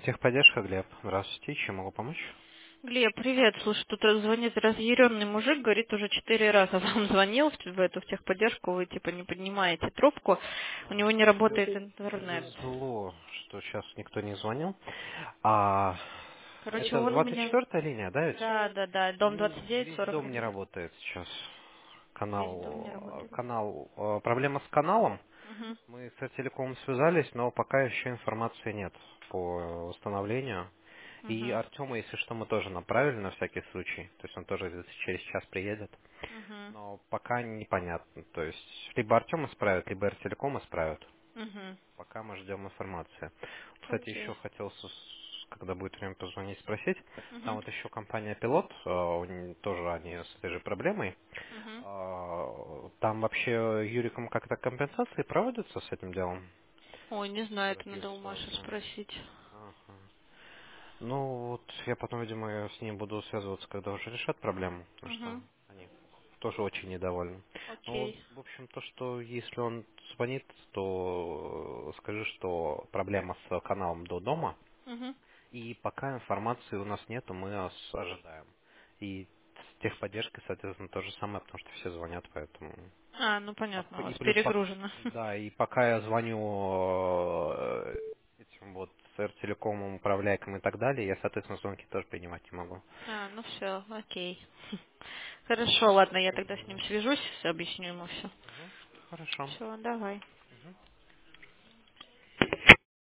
Техподдержка, Глеб. Здравствуйте, чем могу помочь? Глеб, привет. Слушай, тут звонит разъяренный мужик, говорит, уже 4 раза вам звонил в техподдержку, вы типа не поднимаете трубку, у него не работает интернет. Повезло, что сейчас никто не звонил. А Короче, это он у меня... 24-я линия, да, ведь? Да, дом Весь дом не 2941. работает сейчас. Весь дом не работает. Проблема с каналом. Угу, Мы с Телекомом связались, но пока еще информации нет по восстановлению. И угу, Артема, если что, мы тоже направили на всякий случай. То есть он тоже где-то через час приедет. угу, Но пока непонятно. То есть либо Артем исправит, либо Ртелеком исправит. угу. Пока мы ждем информации. Кстати, еще Окей. хотел, когда будет время позвонить, спросить. Там Угу, вот еще компания Пилот, тоже они с этой же проблемой. угу. Там вообще Юриком как-то компенсации проводятся с этим делом? Ой, не знаю, По это таким надо у Маши ситуациям. спросить. Ага. Ну вот я потом, видимо, я с ним буду связываться, когда уже решат проблему, потому что Угу, они тоже очень недовольны. Ну вот, окей. в общем, то, что если он звонит, то скажи, что проблема с каналом до дома, Угу. и пока информации у нас нету, мы ожидаем. И с техподдержкой, соответственно, то же самое, потому что все звонят, поэтому... А, ну понятно, у И вас плюс, перегружено. да, и пока я звоню этим вот с Ртелекомом, управляйкам и так далее, я, соответственно, звонки тоже принимать не могу. А, ну все, окей. Хорошо, ладно, я тогда с ним свяжусь, объясню ему все. Мгм. Хорошо. Все, давай.